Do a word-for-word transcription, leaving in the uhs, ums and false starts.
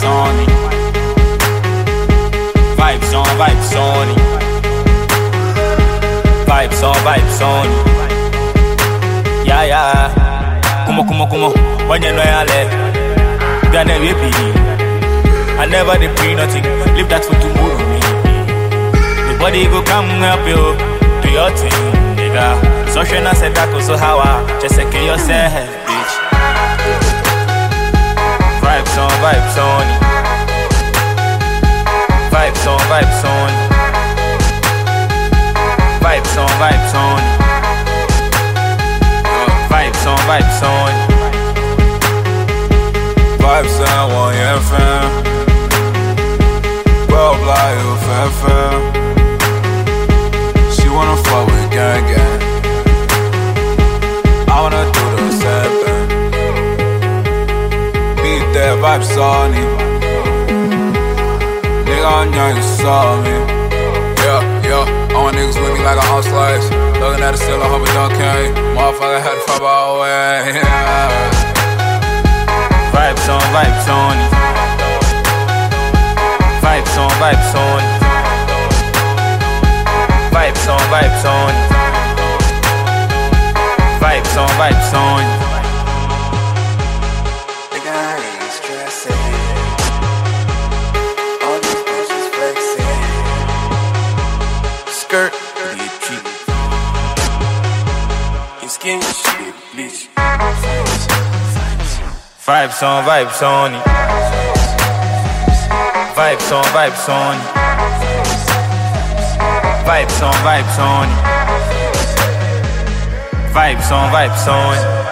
on it. Vibes on, vibes on it. Vibes on, vibes on it. Yeah, yeah. Kumo, kumo, kumo. When you know you're left, you never be. I never did pre nothing. Leave that for tomorrow, me. Nobody go come help you. Do your thing, nigga. So she not said that so how I just say kill yourself, bitch. Vibes on, vibes on it. Vibes on, vibes on it. Vibes on, vibes on it. Vibes on, vibes on it. Vibes on one F M. Well, blah, you fan fan. She wanna fuck with gang gang. I wanna do the same thing. Beat that vibes on it. Nigga, I know you saw me. Yeah, yeah. All my niggas with me like a house slice. Looking at the ceiling, hoping don't carry. Motherfucker had to fuck all the way. Yeah. Vibes on, vibes on it. Vibes on, vibes on it. Vibes on, vibes on it. Vibes on, vibes on it. Nigga, I ain't stressing. All these bitches flexing. Skirt, be a treat. Your skin shit, bleach. Vibes on, vibes on it. Vibes on, vibes on it. Vibes on, vibes on it. Vibes on, vibes on it.